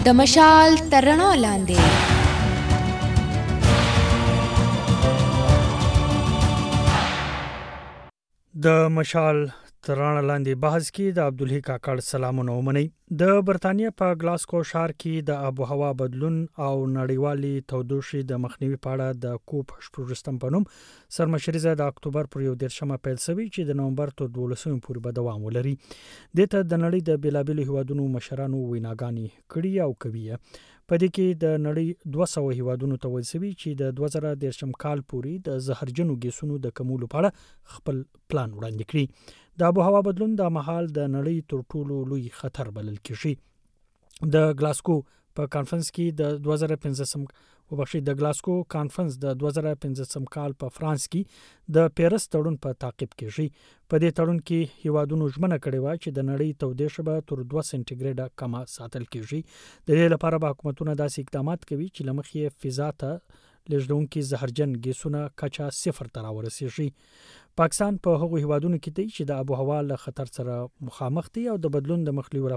د مشال تر رڼا لاندې. د مشال تر رڼا لاندې بحث کې د عبدالحی کاکړ سلامونه ومني. د برتانیا په ګلاسکو ښار کې د آب و هوا بدلون او نړیوالي تودوخې د مخنیوي په اړه د کوپ 14 په نوم سرمشریزه د اکتوبر پر 11 پیل شوی چې د نومبر تر 12 پورې به دوام ولري. دته د نړۍ د بیلابېلو هیوادونو مشرانو ویناګانې کړي او کوي. په دې کې د نړۍ 200 هیوادونو ته ویل شوی چې د 2013 کال پورې د زهرجنو ګیسونو د کمولو په اړه خپل پلان وړاندې کړي. د آب و هوا بدلون د مهال د نړۍ تر ټولو لوی خطر بلل کیږي. د ګلاسکو په کانفرنس کې د 2015 د ګلاسکو کانفرنس د 2015 کال په فرانس کې د پیرس تړون په تعقیب کیږي. په دې تړون کې هیوادونو ژمنه کړې و چې د نړۍ تودوخه به تر 2 سنټیګریډه کم ساتل کیږي. د دې لپاره به حکومتونه داسې اقدامات کوي چې لمخې فضا ته لږدونکو زهرجن ګیسونه کچا 0 ته راورسیږي. پاکستان په هغو هیوادونو کې دی چې د آب و هوا له خطر سره مخامخ دي او د بدلون د مخنیوي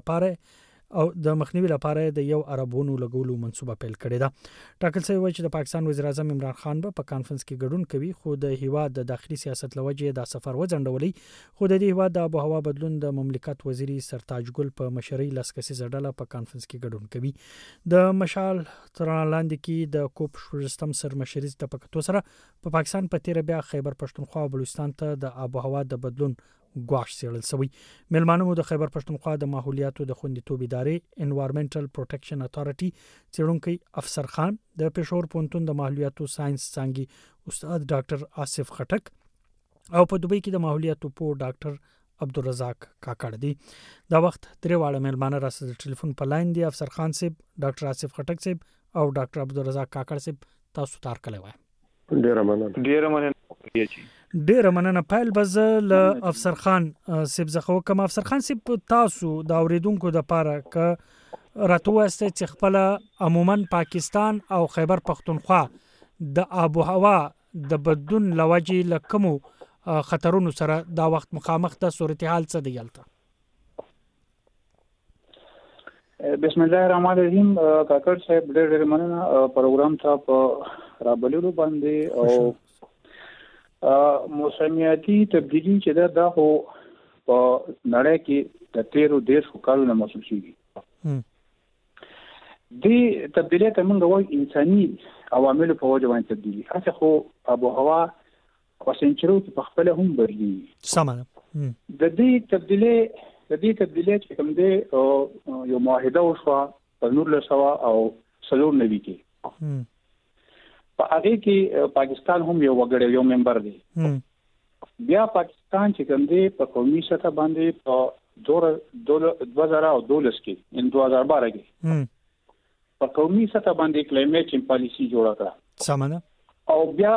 لپاره د یو اربونو لګولو منصوبه پیل کړې ده. ټاکل شوی و چې د پاکستان وزیر اعظم عمران خان به په کانفرنس کې ګډون کوي، خو د هیواد د داخلي سیاست لوجې د سفر وځنډولې. خو د دې هیواد د آب و هوا بدلون د مملکت وزیر سرتاج ګل په مشرۍ لسکسي ډله په کانفرنس کې ګډون کوي. د مشال تر رڼا لاندې کې د کوپ 14 سرمشریز د پکتو سره په پاکستان په تیر بیا خیبر پښتونخوا او بلوچستان ته د آب و هوا د بدلون ګواښ سیړل شوی. ملمانو د خیبر پښتونخوا د ماحولیاتو د خوندیتوب ادارې انوایرنمنټل پروټیکشن اتھارټي څېړونکی افسر خان، د پېښور پوهنتون د ماحولیاتو ساينس څانګې استاد ډاکټر آصف خټک او په دوبۍ کې د ماحولیاتو په ډاکټر عبدالرزاق کاکړ دي. دا وخت درې واړه ملمانه را سره ټلیفون په لاین دي. افسر خان صاحب، ډاکټر آصف خټک صاحب او ډاکټر عبدالرزاق کاکړ صاحب، تاسو تار کله وای؟ ډیره مننه. پایل بز له افسر خان صاحب زخه کوم. افسر خان صاحب، تاسو د اوریدونکو د پاره ک راتوسته چې خپل عموما پاکستان او خیبر پښتونخوا د آب و هوا د بدلون لوجې لکمو خطرونو سره دا وخت مخامخ د صورتحال څه دی یلته؟ بسم الله الرحمن الرحیم. کاکړ صاحب ډېر مننه پروګرام ته په رابللو باندې. او موسمیاتي تبدیلی چې دا خو په نړۍ کې د 13 کالونو محسوس کیږي. دې تبدیلی ته موږ وایو انساني عوامل په وجه باندې تبدیلی. هڅه خو آب و هوا په سنچرو کې په خپل هم بدلی. سمه. د دې تبدیلی چې کوم دی یو معاهده وشوه په 1990 کې. په هغه کې پاکستان هم یو وګړی، یو ممبر دی. بیا پاکستان چې کوم دی په قومي سطح باندې په 2012 کې ان 2012 کې په قومي سطح باندې کلایمیټ چینج پالیسی جوړه کړه. سمانه. او بیا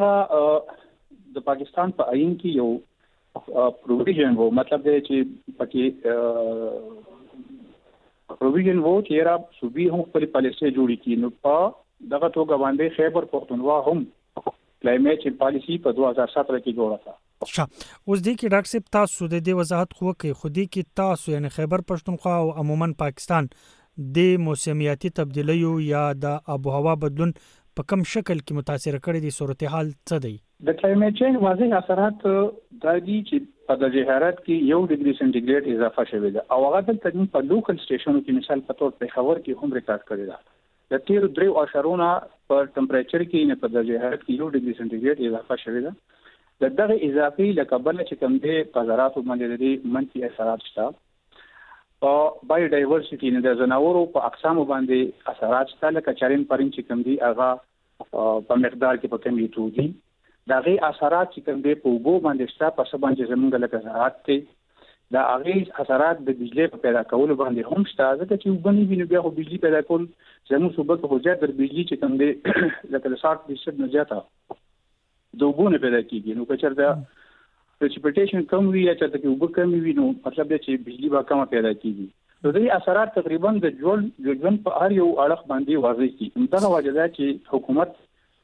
همدغه د پاکستان په آئین کې یو پروویژن وو، مطلب دی چې پکې پروویژن وو چې را صوبې هم خپل پالیسي جوړې کړي. نو په دغه توګه باندې خیبر پښتونخوا هم کلایمیټ چینج پالیسی په 2017 کې جوړه کړه. اوس دې کې ډاکټر صاحب تاسو د دې وضاحت خو کوي، خو دې کې تاسو یعنی خیبر پښتونخوا او عموما پاکستان د موسمیاتي تبدیلیو یا د آب و هوا بدلون په کوم شکل کې متاثر کړي دي؟ صورتحال څه دی؟ د کلایمیټ چینج واضح اثرات دا دي چې په درجه حرارت کې 1 ډیګري سنټیګریډ اضافه شوې ده. او هغه د په لوکل سټیشنونو کې مثال په تور په خبر کې هم ریکارډ کړی ده. د 13 اشارونه په ټمپریچر کې نه په درجه حرارت کې 1 ډیګري سنټیګریډ اضافه شوې ده. دغه اضافي لکبل چې کوم دی په زراعت باندې د منفي اثرات شته. او بایو ډایورسټي نه د زناورو په اقسام باندې اثرات شته، لکه چرین پرین چې کوم دی هغه په مقدار کې په کمیټو دي. دغه اثرات چې کوم دی په وګو باندې شته، په سبا باندې زمونږ لکه زراعت ته دا هغه اثرات د بجلی په پیدا کولو باندې هم شته. ځکه چې وبني ویني بیا خو بجلی پیدا کول زموږ صوبه کې هوجا در بجلی چې کوم دی لکه 60% نه زیاته دوبونه پیدا کیږي. نو که چېرته پریسپیټیشن کم وي یا چېرته کې وب کم وي، نو مطلب دی چې بجلی به کم پیدا کیږي. نو دې اثرات تقریبا د ژوند په هر یو اړخ باندې واضح دي. دا وجه ده چې حکومت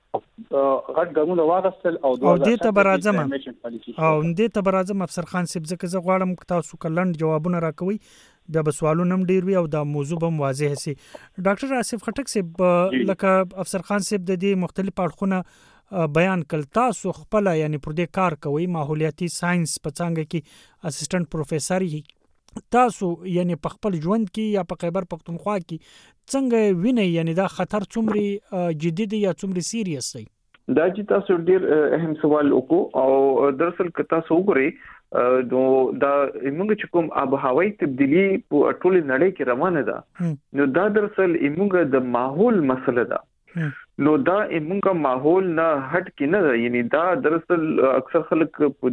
غټ ګامونه واغستل او دې ته برازم افسر خان صاحب زکه زه غواړم تاسو کلند جوابونه راکوي. د بسوالو نم ډیر وی او د موضوع بم واضح سي. ډاکټر آصف خټک صاحب لکه افسر خان صاحب د دې مختلف اړخونه بیان کړ، تاسو خپل یعنی پر دې کار کوي ماحولیاتي ساينس په څنګه کې اسسټنټ پروفیسور یې، تاسو یعنی په خپل ژوند کې یا په خیبر پختونخوا کې څنګه ویني یعنی دا خطر څومره جدي دی یا څومره سیریس دی؟ دا چې تاسو ډیر اهم سوال وکړو او دراصل که تاسو وګورئ نو دا موږ چې کوم آب هوایي تبدیلی په ټول نړۍ کې روانه ده، نو دا دراصل موږ د ماحول مسله ده. نو دا موږ ماحول نه هټ کې نه ده، یعنی دا دراصل اکثر خلک په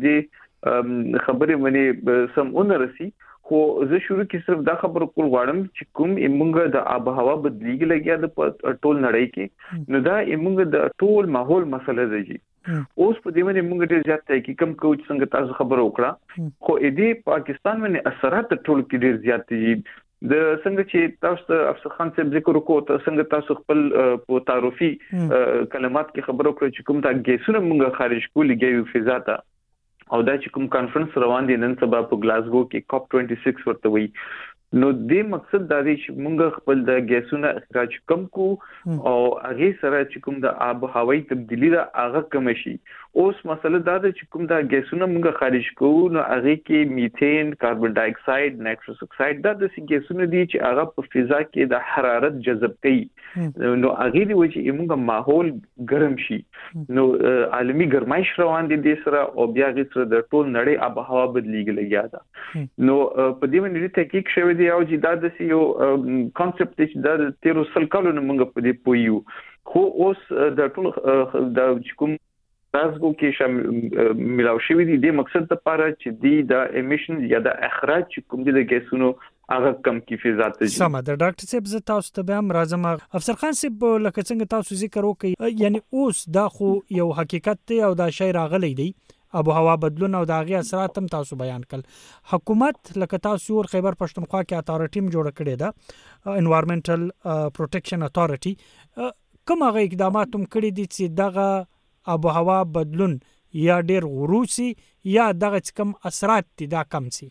دې خبرې باندې سمونه رسي. خو زه شروع کې صرف دا خبر کول غواړم چې کوم موږ د آب هوا بدلیږي لګیا د ټول نړۍ کې، نو دا موږ د ټول ماحول مسله ده. جی اوس په دې باندې موږ ډېر زیات تحقیق کوم کوو چې څنګه تاسو خبر وکړه، خو دې پاکستان باندې اثرات ټول کې ډېر زیات دي. د څنګه چې تاسو افسر خان صاحب ذکر وکړو، څنګه تاسو خپل په تعارفي کلمات کې خبر وکړو چې کوم تا ګیسونه موږ خارج کولې ګیو فضا ته، او دا چې کوم کانفرنس روان دي نن سبا په گلاسگو کې COP 26 ورته وي، نو دې مقصد دا دی چې موږ خپل د ګیسونو اخراج کم کو او هغه سره چې کوم د آب هوایي تبدیلی دا هغه کم شي. اوس مسله دا ده چې کوم د ګیسونو موږ خارج کوو، نو هغه کې میثین، کاربن ډای اکساید، نایتروس اکساید دا د ګیسونو دي چې هغه په فضا کې د حرارت جذب کوي، نو هغه دی چې موږ ماحول ګرم شي. نو عالمي ګرمایش روان دي د سره او بیا غي سره د ټول نړۍ آب هوا بدلیږي لګیا ده. نو په دې باندې تحقیق شوی دی او چې دا د یو کانسپټ چې دا 1300 کلونو موږ په دې پویو، خو اوس د ټول د کوم تاسو کې ملاو شوی دی د مقصد لپاره چې د امیشن یا د اخراج کوم د ګیسونو هغه کم کی فضا ته. سم ده ډاکټر صاحب، زه تاسو ته به هم راځم. افسر خان صاحب لکه څنګه تاسو ذکر وکړي، یعنی اوس دا خو یو حقیقت دی او دا شی راغلی دی، آب و هوا بدلون او د هغې اثرات هم تاسو بیان کړل. حکومت لکه تاسو ور خیبر پښتونخوا کې اتارټي هم جوړه کړې ده، انوایرنمنټل پروټیکشن اتارټي، کوم هغه اقدامات هم کړي دي چې دغه آب و هوا بدلون یا ډیر غروسي یا دغه کم اثرات دي دا کم سي؟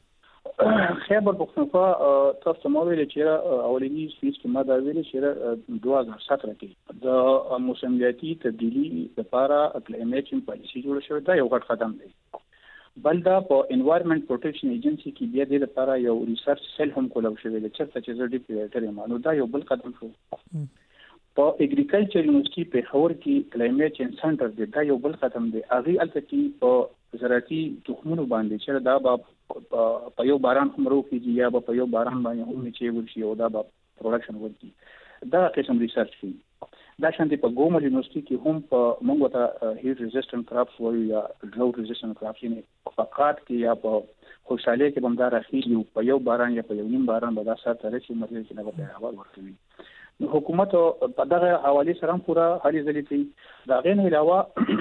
خیبر پختونخوا تاسو مو ویل چې اولینی سپیچ کې ما دا ویل چې 2017 کې د موسمیاتي تبدیلی لپاره کلایمیټ پالیسی جوړ شوی دا یو غټ قدم دی. بل دا په انوایرنمنت پروټیکشن ایجنسی کې بیا د لپاره یو ریسرچ سیل هم کولاو شوی دی چې زه ډیپریټر یم، نو دا یو بل قدم شو. په اګریکلچر یونیورسيټي په خور کې کلایمیټ چینج سنټر دی، دا یو بل قدم دی. هغه الته کې په زراعتي تخمونو باندې چې دا په یو باران هم روکيږي یا په یو باران باندې هم چې ورشي او دا په پروډکشن ورکي، دا قسم ریسرچ کوي. دا شانتي په ګومر یونیورسيټي کې هم په موږ ته هیټ ریزिस्टنت کراپس وایو یا ډراوټ ریزिस्टنت کراپس نه فقط کې یا په خوشاله کې بمدار اخیلی په یو باران یا په یو نیم باران به دا سره تر چې مرګ کې نه به اول ورکوي. نو حکومت په دغه حواله سره هم پورا هلي ځلې کوي. دا غین علاوه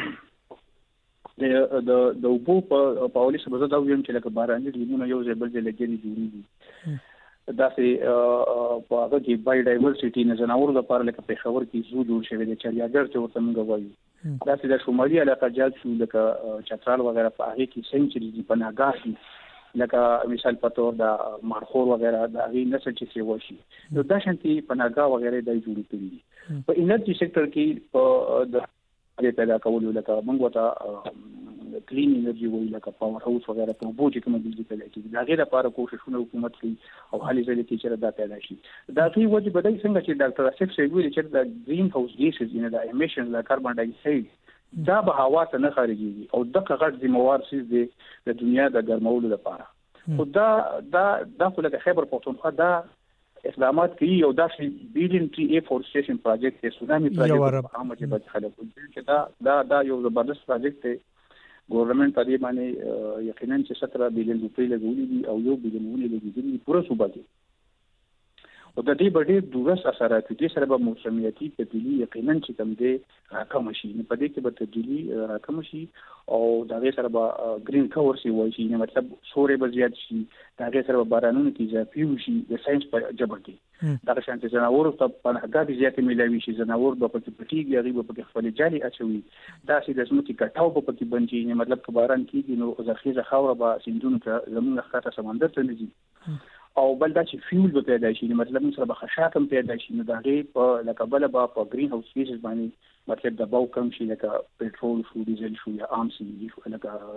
د وبو په حواله سره زه دا ویم چې لکه باراني ریمونه یو ځای بل ځای لګېږي جوړیږي، دا سه په هغه کې بای ډایورسيټي نه زناور لپاره لکه په خبر کې زو جوړ شوی دی چې یاګر چې ورته موږ وایو، دا سه د شمالي علاقه جات شو لکه چترال وغیرہ په هغه کې سنچري دی پناهګاه لکه مثال په تور د مارخور وغیرہ د هغه نسل چې سی وشي، نو دا شانتي پناهګاه وغیرہ دای جوړ کړي. په انرژي سېکټر کې په د پیدا کولو لکه موږ ته کلین انرژي وایي لکه پاور هاوس وغیرہ په بوج کې مدلي پیدا کیږي. دا غیر لپاره کوششونه حکومت کوي او حالي ځلې کې چې دا پیدا شي. دا دوی وجه بدای څنګه چې ډاکټر اسف سیګ ویل چې د گرین هاوس ګیسز ان د امیشن د کاربن ډای اکساید دا به هوا ته نه خارجيږي او دغه غټ ذمہوار سیس دی د دنیا د ګرمولو لپاره. خو دا خو لکه خیبر پختونخوا دا اقدامات کوي او دا بیلین ټری افورستیشن پروجیکټ دی، سونامي پروجیکټ عامه چې بچ خلکو چې دا یو زبردست پروجیکټ دی. ګورنمنت په دې باندې یقینا چې 17 بلین روپۍ لګولې دي او 1 بلین ونې لګېدلې دي پوره صوبه کې، او د دې باندې دورس اثرات دي سره به موسمیاتي تبدیلی یقینا چې کوم دی راکم شي. په دې کې به تبدیلی راکم شي او دا غي سره به گرین کور سی وای شي، مطلب سورې به زیات شي، دا غي سره به بارانونه کې اضافي وشي د ساينس په جبر کې. دا شانتي زناور ته په هغه زیات ملوي شي، زناور به پکې پټیږي، هغه به پکې خپل جالي اچوي، دا چې د سمتي کټاو په پکې بنجي، مطلب که باران کېږي نو ذخیره خاور به سیندونو ته زموږ ښکته سمندر ته نږدې او بل دا چې فیول به پیدا شي مطلب سره به خشاک هم پیدا شي نو دا غي په لکه بل به په گرین هاوس ګیسز باندې مطلب د باو کم شي لکه پټرول شو ډیزل شو یا عام سي شو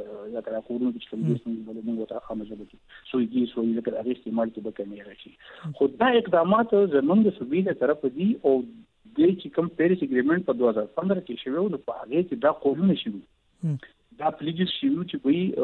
لکه کورونو کې چې موږ بل موږ ته خامجه بچي سو یې سو لکه هغه استعمال کې به کمی راشي خو دا اقدامات زمونږ د صوبې طرف دي او د چې کوم پیریس اګریمنت په 2015 کې شوی نو په هغه کې دا قانون شوی دا پلیجز شیو چې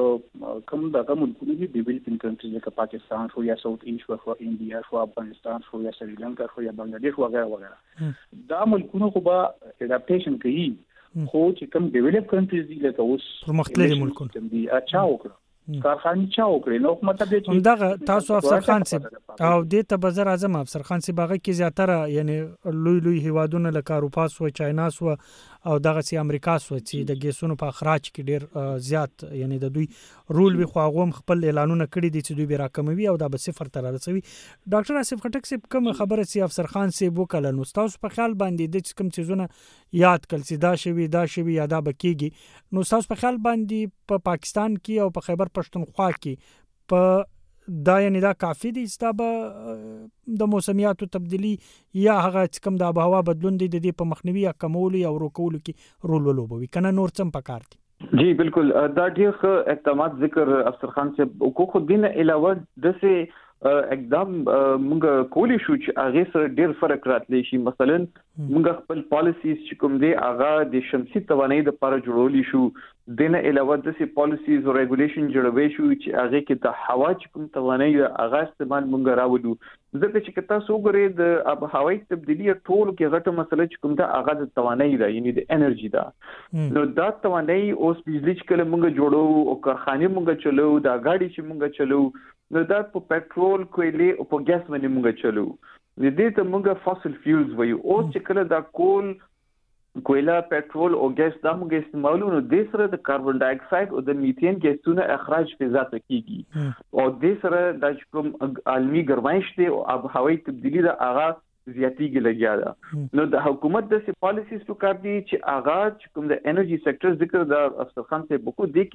وي کوم دغه ملکونه دي ډیولپینګ کنټریز لکه پاکستان شو یا ساوث ایسٹ شو انډیا شو افغانستان شو یا سریلانکا شو یا بنگلاديش وغیرہ وغیرہ دا ملکونه خو به اډاپټیشن کوي خو چې کوم ډیولپ کنټریز دي لکه اوس مختلف ملکونه دي اچھا وکړه کارخانه چا وکړي نو مطلب دې دغه تاسو افسر خان صاحب او دې ته بازار اعظم افسر خان صاحب هغه کې زیاتره یعنی لوی هیوادونه لکه اروپا سو چاینا سو او دغه سي امریکا سو چې د ګیسونو په اخراج کې ډیر زیات یعنی د دوی رول وی خو هغه خپل اعلانونه کړی دي چې دوی به راکموي او دا به صفر تر رسوي ډاکټر اسف خټک صاحب کوم خبره سي افسر خان صاحب وکړه نو تاسو په خیال باندې د کوم چیزونه یاد کړل چې دا شوی یا دا بکیږي نو تاسو په خیال باندې په پاکستان کې او په خیبر پښتونخوا کې په دا یعنی دا کافی دي ستابه د موسمیاتو تبدیلی یا هغه کوم د آب و هوا بدلون دي د په مخنیوي یا کمولو یا ورکولو کې رول ولوبوي کنه نور څه پکار دي جی بالکل دا ډیر اقدامات ذکر افسر خان صاحب کو خو دین علاوه د څه اقدام موږ کولی شو چې هغه سره ډیر فرق راتلی شي مثلا موږ خپل پالیسیز چې کوم دي هغه د شمسي توانایي د لپاره جوړولی شو دنه علاوه د سي پالیسیز او ریګولیشن جوړوي شو چې هغه کې د هوا چې کوم توانایي هغه استعمال موږ راوړو ځکه چې تاسو وګورئ د آب هوایي تبدیلی ټول کې غټه مسله چې کوم دا هغه د توانایي دا یعنی د انرژي دا نو دا توانایي اوس بجلی چې کله موږ جوړو او کارخانه موږ چلو دا ګاډي چې موږ چلو نو دا په پېټرول کویلې او په ګیس باندې موږ چلو د دې ته موږ فاسل فیولز وایو او چې کله دا کول کویلا پېټرول او ګیس دا موږ استعمالو نو د سره د کاربن ډای اکساید او د میثین ګیسونو اخراج فضا ته کیږي او د سره د کوم عالمي ګرمایش دی او آب هوایي تبدیلی دا هغه زیاتیږي لګیا ده نو د حکومت د سی پالیسیز په کار دي چې هغه کوم د انرژي سېکټر ذکر د افسر خان صاحب کو دي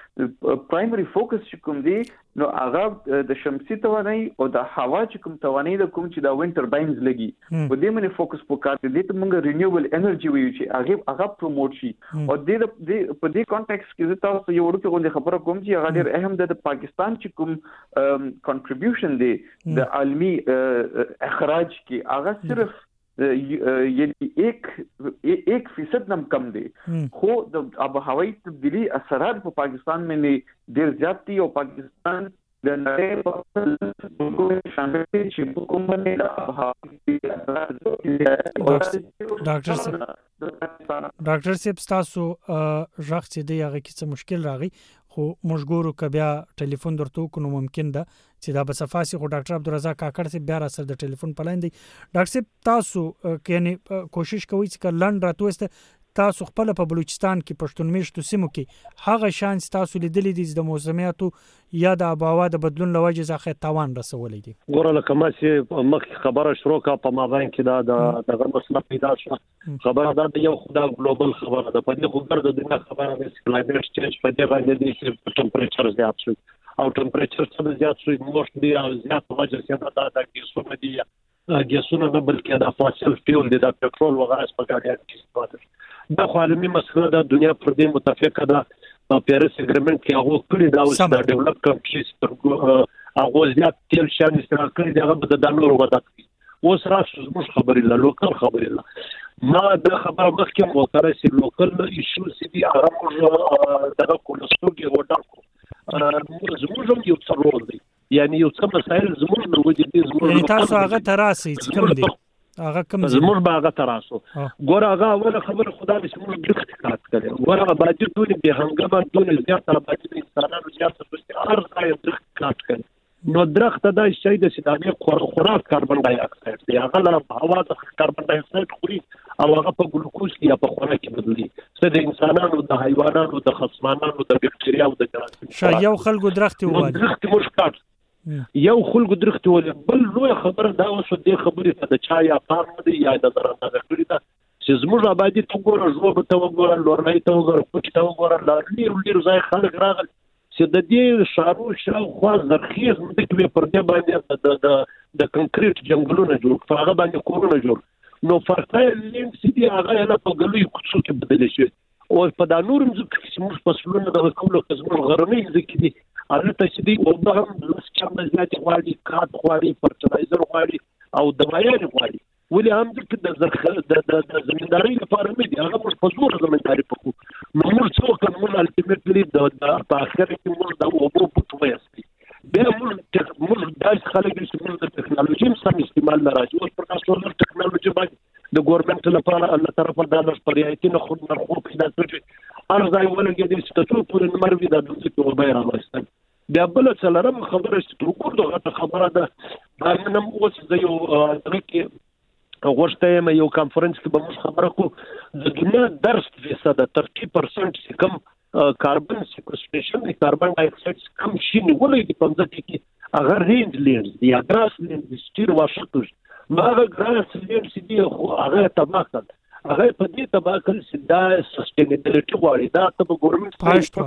کې پرایمري فوکس کوم دي نو هغه د شمسي توانایي او د هوا کوم توانایي د کوم چې د وینډ ټرباینز لګي په دې باندې فوکس په کار دي ته موږ رینیوبل انرژي ویو چې هغه پروموټ شي او د په دې کانټیکس کې تاسو یو ورته غوډه خبره کوم چې هغه ډېر اهم ده د پاکستان چې کوم کنټریبیوشن دی د عالمي اخراج کې صرف یعنی 1% نم کم دی خو د آب هوایي تبدیلی اثرات په پاکستان باندې ډیر زیات دي او پاکستان د نړۍ په شامل دي چې کوم باندې آب هوایي ډاکټر صاحب تاسو ژغ چې دی هغه کې څه مشکل راغی خو موږ ګورو ک بیا ټلیفون درته کو نو ممکن ده چې دا به صفاسي خو ډاکټر عبدالرزاق کاکړ صاحب بیا را سره د ټلیفون پلاین دی ډاکټر صاحب تاسو یعنی کوشش کوئ چې لند راتوسته تاسو خپل په بلوچستان کې پښتون میشتو سیمو کې هغه شان تاسو لیدلې دي د موسمیاتو یا د آب و هوا د بدلون لوجه ځخه تاوان رسولې دي ګوره لکه ما چې مخ خبره شروع کا په مابین کې دا دغه مسله پیدا شو خبره دا یو خدای ګلوبل خبره ده په دې خو د دنیا خبره ده کلایمټ چینج په دې باندې د ټمپریچر زیات شو او ټمپریچر څه زیات شو موږ دی او زیات وجه څه دا د کیسو دی ګیسونه نه بلکې د فاسل فیول د پټرول وغیرہ په ګاډیانو کې استفاده دا خو عالمي مسله ده دنیا پر دې متفقه ده پیرس اګریمنت کې هغه کړی دا اوس د ډیولپ کنټریز پر هغه زیات تیل شان استعمال کړی دا به د دانور ودا کوي اوس راځو موږ خبرې لا لوکل خبرې لا ما د خبره مخکې موتره سي لوکل ایشو سي دي هغه موږ دغه کولسترول وډاکو زموږ یو څه رول دی یعنی یو څه مسایل زموږ نو وجه دي زموږ تاسو هغه تراسي چې کوم دي هغه کوم زموږ باغه تراسو ګوره هغه اوله خبره خدای دې موږ ډېر احتیاط کړو ګوره باجی دونې به هنګامه دونې زیات باجی انسانانو زیات په هر ځای احتیاط کړو نو درخت دا شي د سیدامي خوراک کاربن ډای اکساید دی هغه له هوا د کاربن ډای اکساید خوري او هغه په ګلوکوز یا په خوراک کې بدلي څه د انسانانو د حیواناتو د خصمانانو د بکټریاو د جراثیم یو خلکو درخت ووالي درخت مشکات یو خلکو درخت ولې بل لوی خبره دا اوسه د خبرې ته د چا یا پام دی یا د درنده کړی دا چې زموږ آبادی ته ګوره ژوب ته وګوره لورنۍ ته وګوره پټ ته وګوره لارې ځای خلک راغل چې د دې شارو شاوخوا زرخیز مځکې پر دې باندې د کنکریټ جنگلونه جوړ هغه باندې کورونه جوړ نو فرټایل لینډ سیدي هغه نه په ګلوي کوڅو کې بدل شي او په دا نور مځکه چې موږ فصلونه د کومو قسمو غرنۍ ځکه دي هغه ته چې دی او به هم لس کم زیات غواړي کات غواړي فرټلایزر غواړي او دوايان غواړي ولې هم د زمینداري لپاره مې دي هغه په زور زمینداري پکو نو موږ څو کوم الټیمیټلی د په اخر کې موږ د اوبو په توګه به موږ داس خلک چې موږ د ټکنالوژي سم استعمال لراځي او پر تاسو د ټکنالوژي باندې د ګورنمنت لپاره الله طرفه د پریاتي نه خود مرخو پیدا کړي ارزای ولګي د ستاسو پر نمبر وی د دغه په بیان راځي بیا بل څلرم خبره چې وګورئ خبره ده دا نن اوس د یو ترکه غوښته یو کانفرنس کې به موږ خبره کو د دنیا درس فیصد 30% چې کم کاربن سیکوستریشن د کاربن ډای اکساید کم شي ولې د پنځه کې اگر رینج لینز یا ګراس لینز سټیر واشتوش هغه ګراس لینز دی خو هغه تباکل هغه په دې تباکل سدا سستینبیلیټي غواړي دا ته ګورنمنت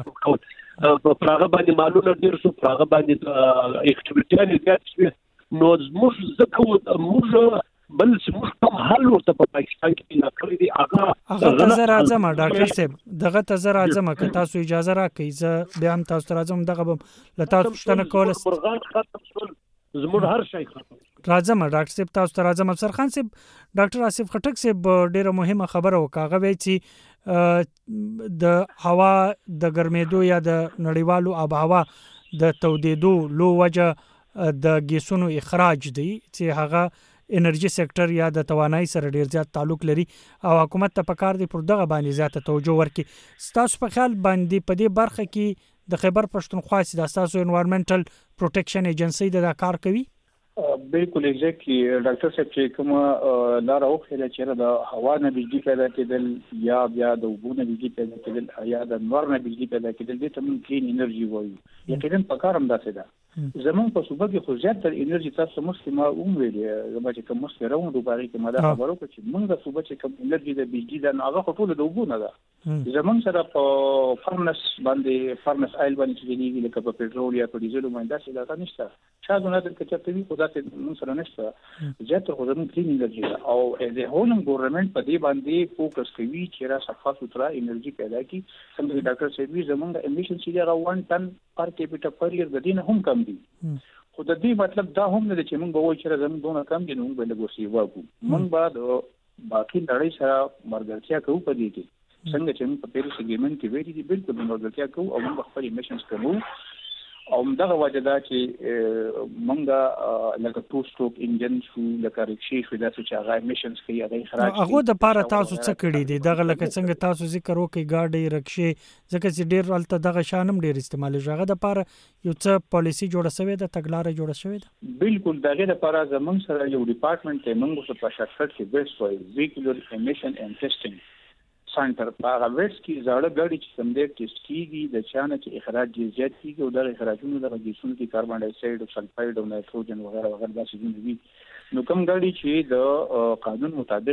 په هغه باندې معلومه ډیر سو هغه باندې اکټیویټي زیات شي نو موږ زکه موږ بل څه کوم حل ورته په پاکستان کې لا کړی دی هغه تزر اعظم ډاکټر صاحب دغه تزر اعظم که تاسو اجازه راکړئ زه بیا هم تاسو راځم دغه به لتاسو پښتنه کول مرغان ختم شول زموږ هر شي ختم راځم ډاکټر صاحب تاسو راځم افسر خان صاحب ډاکټر آصف خټک صاحب ډیره مهمه خبره وکاغه وی چې د هوا د ګرمېدو یا د نړیوالو آب هوا د تودېدو لو وجه د ګیسونو اخراج دی چې هغه انرژي سېکټر یا د توانایي سره ډیر زیات تعلق لري او حکومت ته پکار دی پر دغه باندې زیاته توجه ورکړي ستاسو په خیال باندې په دې برخه کې د خیبر پښتونخوا سیاسي تاسو انوایرنمنټل پروټیکشن ایجنسی د کار کوي بالکل ایگزیکټلی ډاکټر صاحب چې کوم لار او خله چې د هوا نه بجلی پیدا کېدل یا بیا د اوبو نه بجلی پیدا کېدل یا د انوار نه بجلی پیدا کېدل دې ته موږ کلین انرژي وایو یقینا پکارم داسې ده زمون په صوبه کې خو زیات تر انرژي تاسو مسلمه ویلې زما چې کوم مسله راوندو باندې کې مده خبرو کوي چې موږ د صوبه چې کوم انرژي د بجلی د هغه ټول د اوبو نه ده زمون سره په فرنس باندې فرنس آیل باندې چې دیږي لکه په پټرول یا په ډیزل باندې څه دا نشته شاید نه د کچته وي خدا ته موږ سره نشته زیات خو زمون کلین انرژي او د هولم ګورنمنت په دې باندې فوکس کوي چې را صفه سوتره انرژي پیدا کی څنګه ډاکټر صاحب زمون د امیشن چې دا 1 ټن پر کیپټا پر ایئر د دین هم کم دي خو د دې مطلب دا هم نه چې موږ به وایو چې زمون دونه کم دي نو موږ به لګوسي واګو موږ به باقي نړۍ سره مرګرتیا کوو په دې کې څنګه چې موږ په پیریس اګریمنت کې ویلي دي بالکل مرګرتیا کوو او موږ خپل امیشنز کوو او دغه وجه دا چې مونږه لکه ټو سټروک انجن شو لکه رکشي شو دا چې هغه امیشنز کوي هغه خراج هغه د پاره تاسو څه کړی دي دغه لکه څنګه تاسو ذکر وکي گاډي رکشي ځکه چې ډیر الته دغه شانم ډیر استعمال شي هغه د پاره یو څه پالیسی جوړه شوې ده تګلارې جوړه شوې ده بالکل دغه لپاره زمون سره یو ډپارټمنټ ته موږ په شرکت کې بیس وای ویکولر امیشن اینڈ ټیسټینګ سنټر په هغه ویټس کې زړه ګاډي چې سم دې ټیسټ کیږي د چانه چې اخراج زیات کیږي او د اخراجونو د ګیسونو کې کاربن ډای اکساید او سلفاید او نایتروجن وغیرہ وغیرہ دا څه دي نو کوم ګاډي چې د قانون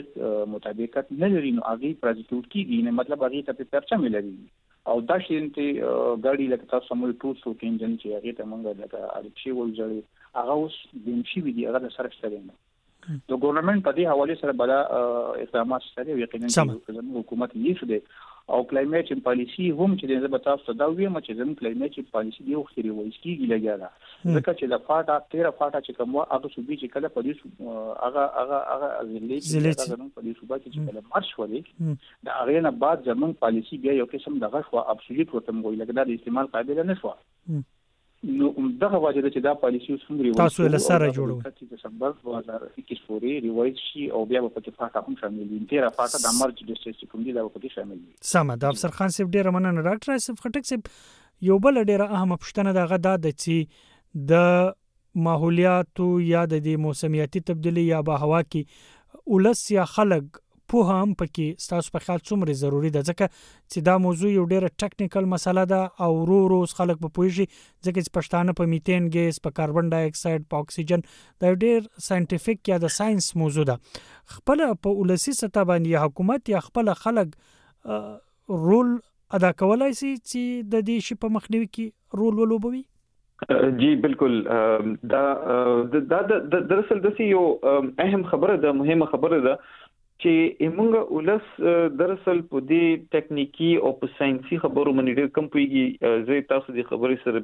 مطابقت نه لري نو هغه پروسیکیوټ کیږي نه مطلب هغه ته پرچا ملي او دا شینته ګاډي لکه تاسو سمول ټول سو کې انجن چې هغه ته مونږ لکه اړیشي ولځي هغه اوس دمشي وي هغه سره شته د ګورنمنت په دې حواله سره بل اقدامات سره یقینا حکومت لیف دی او کلایمیټ پالیسی هم چې د تاسو دا ویمه چې زموږ کلایمیټ پالیسی دی خو لري وایي کیږي لګیا ځکه چې د فاټا 13 فاټا چې کوم هغه صوبې چې کله په دې هغه زلې زموږ په دې صوبې چې کله مارش ولې د هغه نه بعد زموږ پالیسی بیا یو قسم دغه خو ابسولوټ ورته موږ لګا د استعمال قابل نه شو نو دغه وجه چې دا پالیسی څنګه تاسو له سره جوړو چې دسمبر 2021 پورې ریوایز شي او بیا په کې فاټا هم شامل دي تیرا فاټا د مرج ډیسټریکټ کوم دي دا په کې شامل دي سم د افسر خان صاحب ډیره مننه ډاکټر آصف خټک صاحب یو بل ډیره اهمه پوښتنه دغه د چې د ماحولیاتو یا د موسمیاتي تبدیلی یا به هوا کې ولس یا خلک په هم پکې ستاسو په خیال څومره ضروری ده ځکه چې دا موضوع یو ډیره ټیکنیکل مسله ده او ورو خلک په پوهیږي ځکه چې پښتانه په میتین ګیس په کاربن ډای اکساید په اکسیجن دا ډیر ساينټیفیک یا د ساينس موضوع ده خپل په ولسی سطح باندې حکومت یا خپل خلک رول ادا کولای شي چې د دې شی په مخنیوي کې رول ولوبوي؟ جی بالکل دا دراصل د یو اهم خبره ده، مهمه خبره ده چې موږ ولس دراصل په دې ټکنیکی او په ساينسي خبرو باندې ډېر کم پوهیږي. زه تاسو د خبرې سره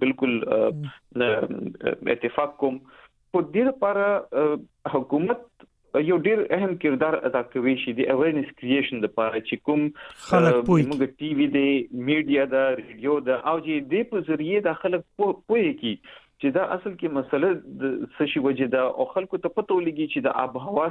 بالکل اتفاق کوم. په دې لپاره حکومت یو ډېر اهم کردار ادا کوي چې د اویرنس کریشن لپاره چې کوم موږ ټي وي دی، میډیا دا، ریډیو دا، او چې د په ذریعہ د خلک پوهه کی چې دا اصل کې مسله د سشي وجه دا او خلکو ته پته ولګي چې د آب هوا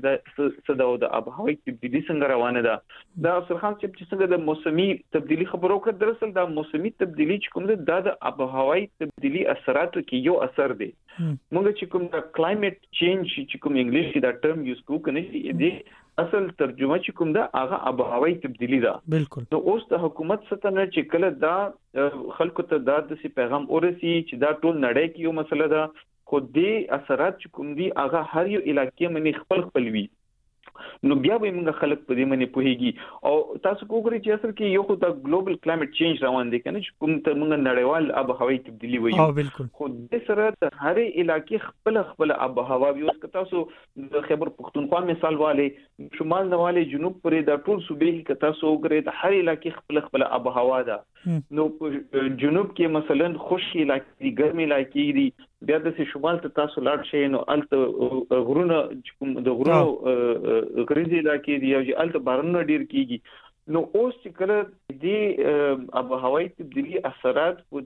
څه د آب هوا تبدیلی څنګه روانه ده. دا افسر خان چې څنګه د موسمي تبدیلی خبرو کړ، دراصل دا موسمي تبدیلی چې کوم ده د آب هوا تبدیلی اثراتو کې یو اثر دی. موږ چې کوم د کلایمټ چینج چې کوم انګلیش کې دا ټرم یوز کوو کنه، دې اصل ترجمه چې کوم ده هغه آب هوا تبدیلی ده. بالکل. نو اوس د حکومت ستنه چې کله دا خلکو ته دا د پیغام ورسي چې دا ټول نړۍ کې یو مسله ده، خو دې اثرات چې کوم دي هغه هر یو علاقې باندې خپل وي. نو بیا به موږ خلک په دې باندې پوهیږي. او تاسو وګورئ چې اصل کې یو خو د ګلوبل کلایمټ چینج روان دي کنه، چې کوم ته موږ نړیوال آب هوا تبدیلی وایو. بالکل. خو د سره د هر علاقې خپل آب هوا وي. اوس که تاسو د خیبر پختونخوا مثال والي، شمال نه والي، جنوب پرې د ټول صوبې کې تاسو وګورئ د هر علاقې خپل آب هوا ده. نو جنوب کې مثلا خشک علاقې دي، ګرم علاقې دي، بیا د شمال ته تاسو لاړ شئ نو الته غرونه د غرونو غریزي علاقې دي او چې الته بارانونه ډیر کیږي. نو اوس چې کله د آب هوایي تبدیلی اثرات په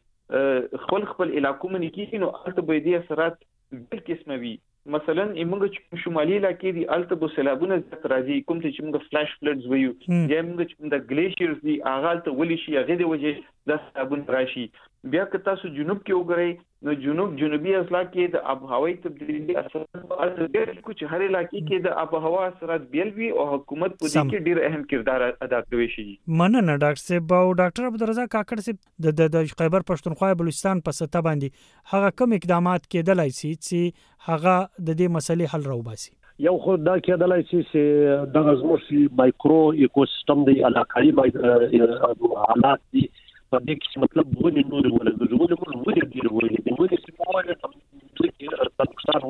دې خپل علاقو باندې کیږي، نو الته به دې اثرات بل قسمه وي. مثلا موږ چې شمالي علاقې دي الته به سیلابونه زیات راځي، کوم چې موږ فلاش فلډز وایو، یا موږ چې د ګلیشیرز دي هغه الته ولې شي، هغه د وجه د سیلابونه راشي. بیا که تاسو جنوب کې وګورئ نو جنوبي اضلاع کې د آب هوایي تبدیلی اثرات ډېر چې هر علاقې کې د آب هوا اثرات بیل وي او حکومت په دې کې ډېر اهم کردار ادا کوي شي. مننه ډاکټر صاحب. او ډاکټر عبدالرزاق کاکړ صاحب د خیبر پښتونخوا بلوچستان په سطح باندې هغه کوم اقدامات کېدلای شي چې هغه د دې مسلې حل راوباسي؟ یو خو دا کېدلای شي چې د زموږ مایکرو ایکوسیستم دی، علاقايي حالات دي په دې کې مطلب ونې نور ولګو، ونې ډېر ولې دي، ونې چې موږ ته پاکستان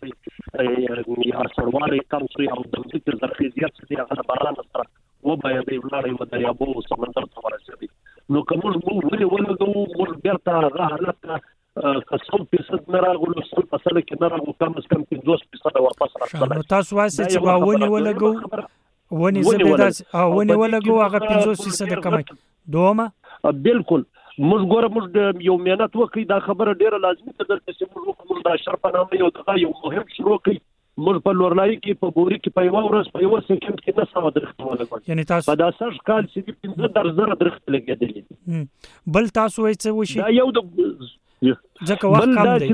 ورسېږي یا سرواله کم شي او د ذکر زرخیزیت چې هغه باران سره و به د ولاړې و دریابو او سمندر ته ورسېږي. نو کوم ونې ولګو موږ بیرته هغه حالت کسب فیصد نه راغلو، 100% کې نه راغلو، کم از کم 50% واپس راځي. نو تاسو وایئ چې ونې ولګو، ونې زبېداس او ونې ولګو هغه 50% کمای دومه. بالکل. موږ ګوره موږ یو مهنت وکړي، دا خبره ډیره لازمي ده چې موږ دا شرفنامه یو دغه یو مهم شروع کړي. موږ په لورلای کې په بوري کې په یو ورځ په یو سکند کې نه سم درخت ولګو، یعنی تاسو په داسې کال چې 15,000 درخت لګېدلي. بل تاسو وایئ څه وشي؟ دا یو د ځکه وخت کم دی.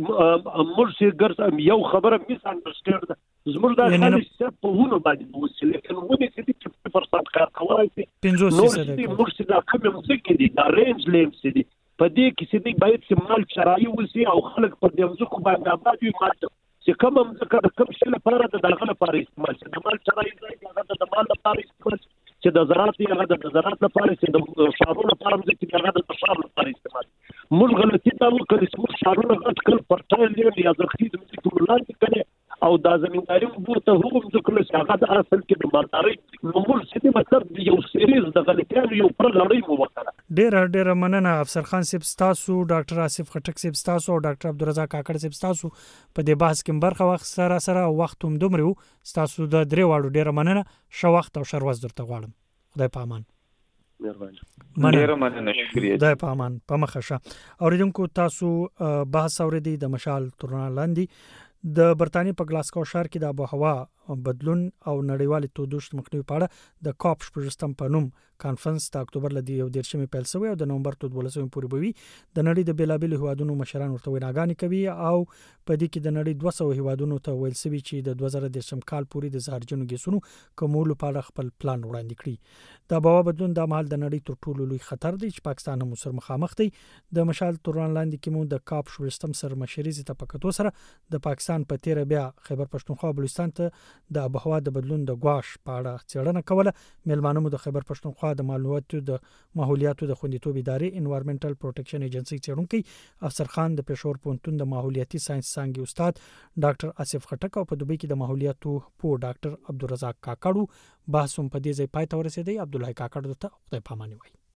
موږ چې ګرځم یو خبره میس انډرسټاند ده، زموږ د خالص په ونه باندې وسیله لیکن ونه چې 50% کار کوي 50% موږ چې دا کوم ځکه دي دا رینج لیمس دي په دې کې چې باید چې مال چرایي وسی او خلک په دې ځکه باندې آباد وي، مال چې کوم ځکه د کوم شي لپاره د دغه لپاره استعمال شي، د مال چرایي ځای د مال لپاره استعمال چې د زراعت هغه د زراعت لپاره چې د شارونو لپاره چې هغه د شار لپاره استعمال. موږ غلطي دا وکړې چې موږ شارونه غټ کړل پرټایل یا ځخې د ملي لاندې کړي او دا زمینداري وګورته هغه ځکه چې هغه د اصل کې د مالداري نو موږ چې مطلب یو سیریز د غلطیانو یو پر لړۍ مو وکړه. ډېر مننه افسر خان صاحب تاسو، ډاکټر آصف خټک صاحب تاسو او ډاکټر عبدالرزاق کاکړ صاحب تاسو په دې بحث کې برخه واخیسته. سره وخت هم دومره تاسو د درې واړو ډېر مننه. ښه وخت او ښه ورځ درته غواړم. خدای په امان. مننه شکریہ. خدای په امان. په مخه شه. اوریدونکو تاسو بحث اوریدي د مشال ترونه لاندې د برتانیې په ګلاسکو ښار کې د آب و هوا بدلون او نړیوال تودوخې مخنیوي په اړه د کاپ 14 په نوم کانفرنس د اکتوبر ل 13 پیل شوی او د نومبر 12 پورې بوي. د نړۍ د بیلابل هیوادونو مشران ورته ویناګانې کوي او په دې کې د نړۍ 200 هیوادونو ته ویل شوی چې د 2013 کال پورې د زهرجنو ګیسونو کمولو په اړه خپل پلان وړاندې کړي. د آب و هوا بدلون د مهال د نړۍ تر ټولو لوی خطر دی چې پاکستان هم سره مخامخ دی. د مشال توران لاندې کې مو د کاپ 14 سر مشري ته پکتو سره د پاکستان په تیر بیا خیبر پښتونخوا بلوچستان ته د آبهوا د بدلون د غواش په اړه څېړنه کوله. ملمانو مو د خیبر پښتونخوا د ماحولیاتو د خوندیتوب ادارې انوایرنمنټل پروټیکشن ایجنسی څېړونکي افسر خان، د پېښور پوهنتون د ماحولیاتي ساينس څانګې استاد ډاکټر آصف خټک او په دوبۍ کې د ماحولیاتو پوه ډاکټر عبدالرزاق کاکړو. بحث هم په دې ځای پای ته ورسېدی. عبدالله کاکړ ته خدای پاماني وایي.